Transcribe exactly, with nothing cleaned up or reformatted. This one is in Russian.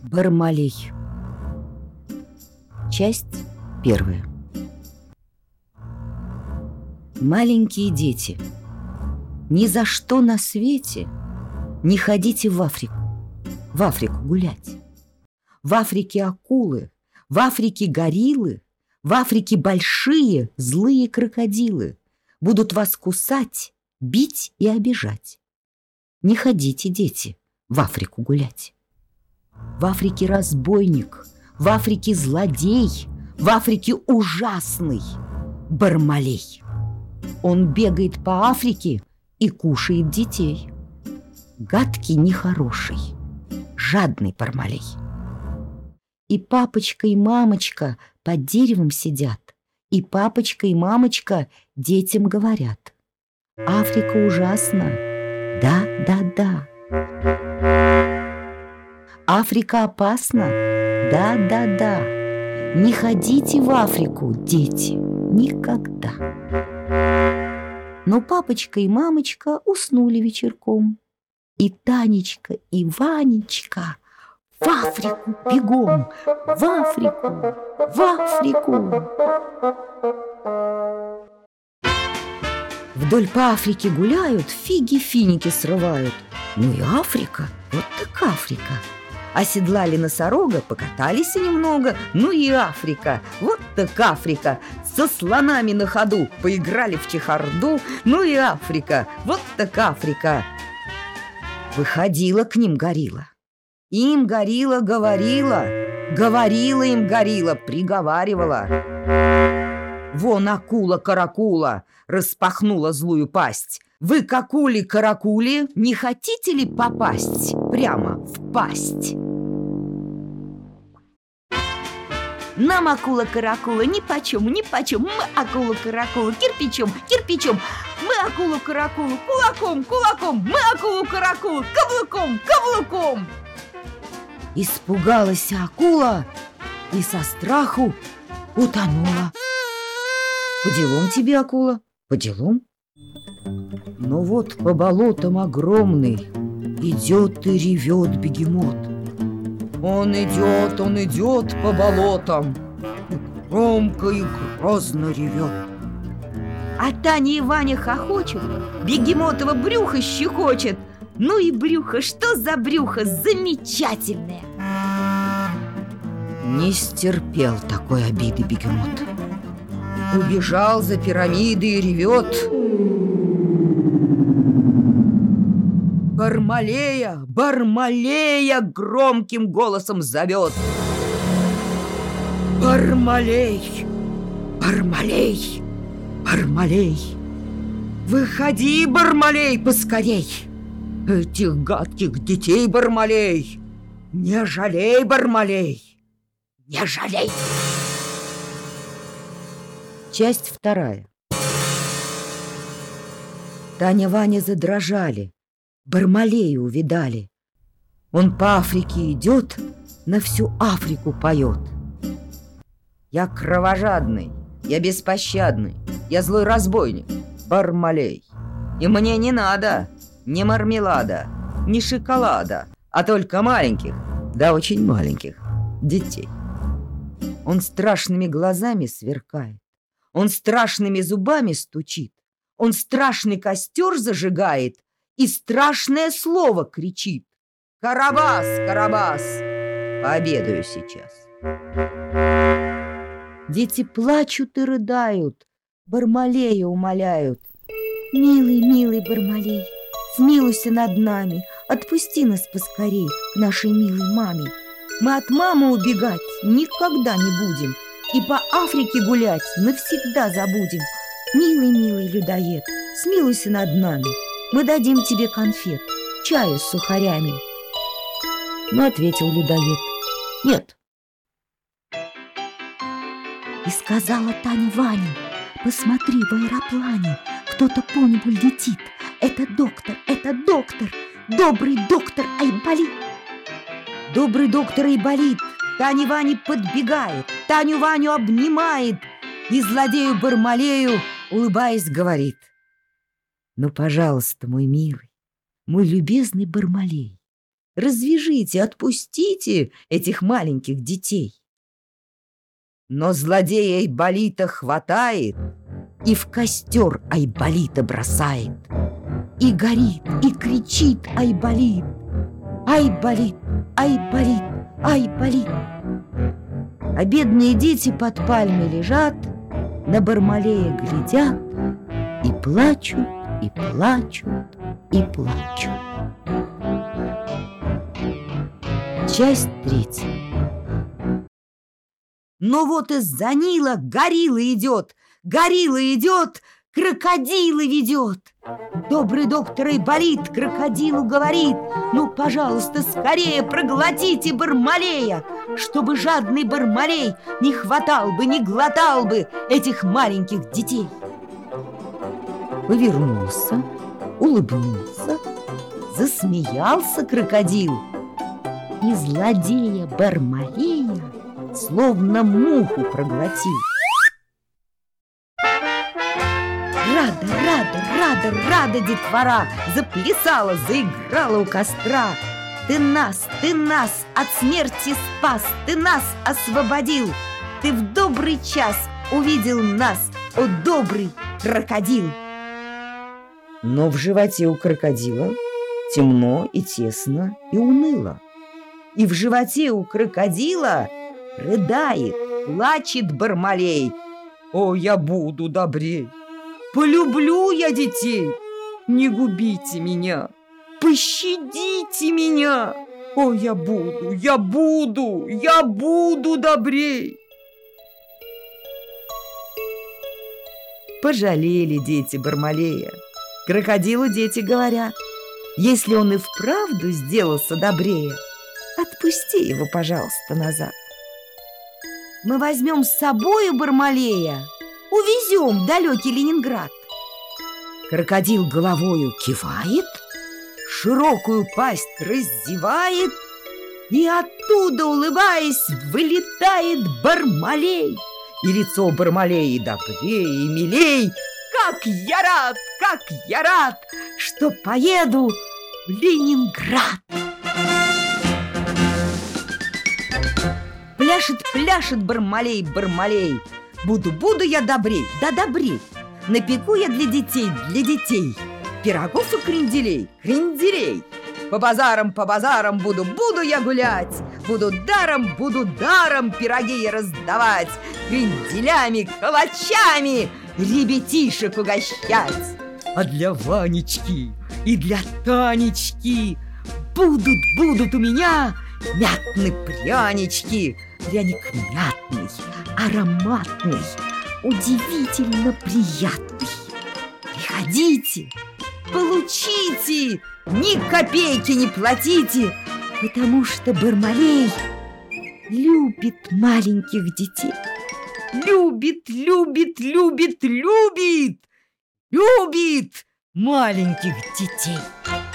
Бармалей. Часть первая. Маленькие дети, ни за что на свете не ходите в Африку, в Африку гулять. В Африке акулы, в Африке гориллы, в Африке большие злые крокодилы будут вас кусать, бить и обижать. Не ходите, дети, в Африку гулять. В Африке разбойник, в Африке злодей, в Африке ужасный Бармалей. Он бегает по Африке и кушает детей. Гадкий, нехороший, жадный Бармалей. И папочка, и мамочка под деревом сидят, и папочка, и мамочка детям говорят: Африка ужасна, да, да, да. Африка опасна, да, да, да. Не ходите в Африку, дети, никогда. Но папочка и мамочка уснули вечерком. И Танечка, и Ванечка в Африку бегом, в Африку, в Африку. Вдоль по Африке гуляют, фиги-финики срывают. Ну и Африка, вот так Африка. Оседлали носорога, покатались немного. Ну и Африка, вот так Африка. Со слонами на ходу поиграли в чехарду. Ну и Африка, вот так Африка. Выходила к ним горилла. Им горилла говорила, говорила им горилла, приговаривала. Вон акула-каракула распахнула злую пасть. Вы, какули-каракули, не хотите ли попасть прямо в пасть? Нам акула-каракула нипочем, нипочем. Мы акула-каракула кирпичом, кирпичом. Мы акулу-каракулу кулаком, кулаком. Мы акулу-каракулу каблуком, каблуком. Испугалась акула и со страху утонула. По делам тебе, акула, по делам. Но вот по болотам огромный идет и ревет бегемот. Он идет, он идет по болотам, и громко и грозно ревет. А Таня и Ваня хохочут, бегемотово брюхо щекочет. Ну и брюхо, что за брюхо замечательное! Не стерпел такой обиды бегемот. Убежал за пирамидой и ревет. Бармалея, Бармалея громким голосом зовет. Бармалей, Бармалей, Бармалей, выходи, Бармалей, поскорей. Этих гадких детей, Бармалей, не жалей, Бармалей, не жалей. Часть вторая. Таня, Ваня задрожали, Бармалея увидали. Он по Африке идет, на всю Африку поет. Я кровожадный, я беспощадный, я злой разбойник, Бармалей. И мне не надо ни мармелада, ни шоколада, а только маленьких, да очень маленьких детей. Он страшными глазами сверкает, он страшными зубами стучит, он страшный костер зажигает и страшное слово кричит. Карабас, Карабас, пообедаю сейчас. Дети плачут и рыдают, Бармалея умоляют. Милый, милый Бармалей, смилуйся над нами, отпусти нас поскорей к нашей милой маме. Мы от мамы убегать никогда не будем и по Африке гулять навсегда забудем. Милый, милый людоед, смилуйся над нами, мы дадим тебе конфет, чаю с сухарями. Но ответил людоед: нет. И сказала Таня Ване: посмотри, в аэроплане кто-то по небу летит. Это доктор, это доктор, добрый доктор Айболит. Добрый доктор Айболит Тане Ване подбегает, Таню Ваню обнимает и злодею Бармалею, улыбаясь, говорит: ну, пожалуйста, мой милый, мой любезный Бармалей, развяжите, отпустите этих маленьких детей. Но злодея Айболита хватает и в костер Айболита бросает. И горит, и кричит Айболит: Айболит, Айболит, Айболит. А бедные дети под пальмой лежат, на Бармалея глядят и плачут, и плачут, и плачут. Часть третья. Но вот из-за Нила горилла идет, горилла идет, крокодила ведет. Добрый доктор Айболит крокодилу говорит: ну, пожалуйста, скорее проглотите Бармалея, чтобы жадный Бармалей не хватал бы, не глотал бы этих маленьких детей. Повернулся, улыбнулся, засмеялся крокодил, и злодея Бармалея словно муху проглотил. Рада, рада, рада, рада детвора заплясала, заиграла у костра. Ты нас, ты нас от смерти спас, ты нас освободил. Ты в добрый час увидел нас, о добрый крокодил. Но в животе у крокодила темно и тесно и уныло. И в животе у крокодила рыдает, плачет Бармалей: о, я буду добрей, полюблю я детей, не губите меня, пощадите меня, о, я буду, я буду, я буду добрей. Пожалели дети Бармалея. Крокодилу дети говорят: если он и вправду сделался добрее, отпусти его, пожалуйста, назад. Мы возьмем с собою Бармалея, увезем в далекий Ленинград. Крокодил головою кивает, широкую пасть раздевает, и оттуда, улыбаясь, вылетает Бармалей. И лицо Бармалея добрее и милей. Как я рад, как я рад, что поеду в Ленинград. Пляшет, пляшет Бармалей, Бармалей: буду, буду я добрей, да добрей. Напеку я для детей, для детей пирогов и кренделей, кренделей. По базарам, по базарам буду, буду я гулять. Буду даром, буду даром пироги я раздавать, кренделями, калачами ребятишек угощать. А для Ванечки и для Танечки будут, будут у меня мятные прянички. Пряник мятный, ароматный, удивительно приятный. Приходите, получите, ни копейки не платите, потому что Бармалей любит маленьких детей. Любит, любит, любит, любит, любит маленьких детей.